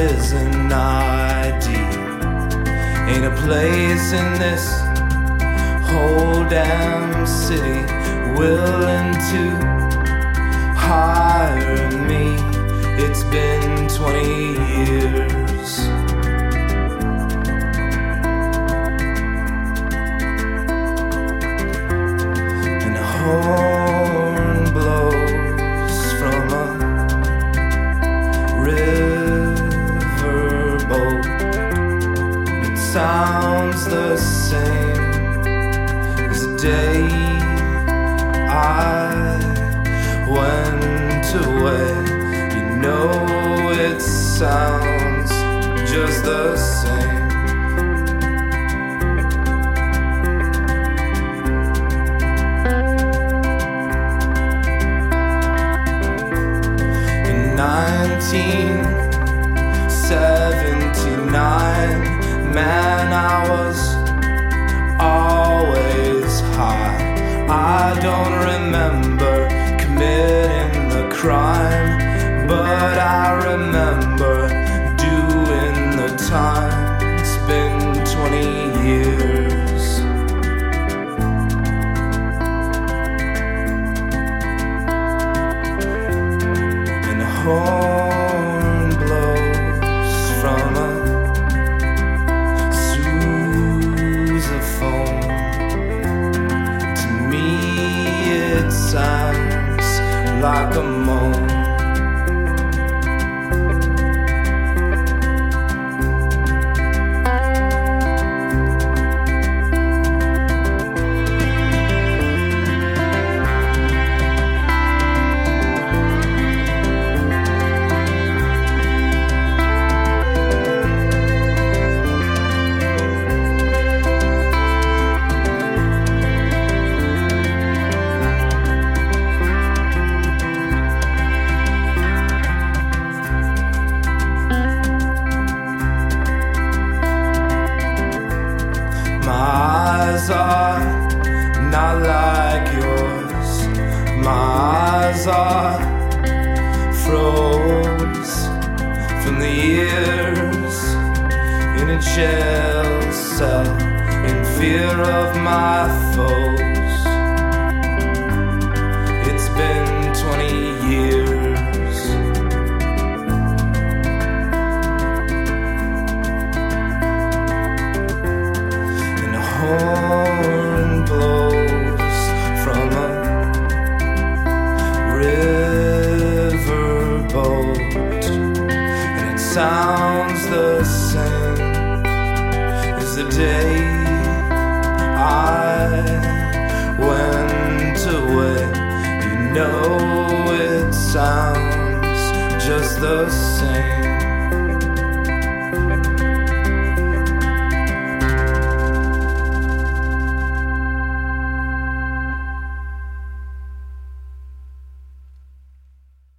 is an ID. Ain't a place in this whole damn city willing to hire me. It's been 20 years. And a horn blows from a riverboat. It sounds the same as the day I went away. You know it sounds just the same. In 1979, man, I was always high. I don't remember committing the crime, but I remember doing the time. It's been 20 years. And a horn blows from a sousaphone. To me it sounds like a moan. My eyes are not like yours. My eyes are froze from the years in a jail cell in fear of my foes. It's been 20 years. Horn blows from a riverboat, and it sounds the same as the day I went away. You know it sounds just the same.